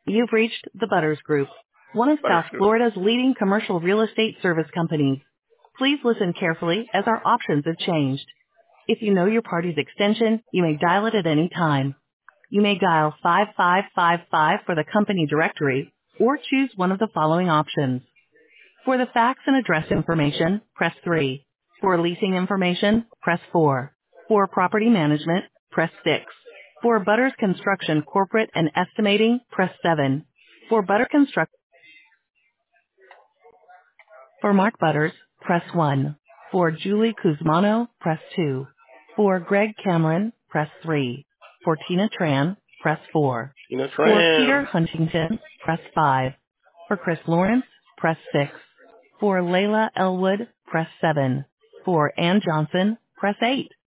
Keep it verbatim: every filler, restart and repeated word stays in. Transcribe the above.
You've reached the Butters Group, one of South Butterscooch. Florida's leading commercial real estate service companies. Please listen carefully as our options have changed. If you know your party's extension, you may dial it at any time. You may dial five five five five for the company directory or choose one of the following options. For the fax and address information, press three. For leasing information, press four. For property management, press six. For Butters Construction Corporate and Estimating, press seven. For Butter Construct For Mark Butters, press one. For Julie Kuzmano, press two. For Greg Cameron, press three. For Tina Tran, press four. Tina For Peter Tran. Huntington, press five. For Chris Lawrence, press six. For Layla Elwood, press seven. For Ann Johnson, press eight.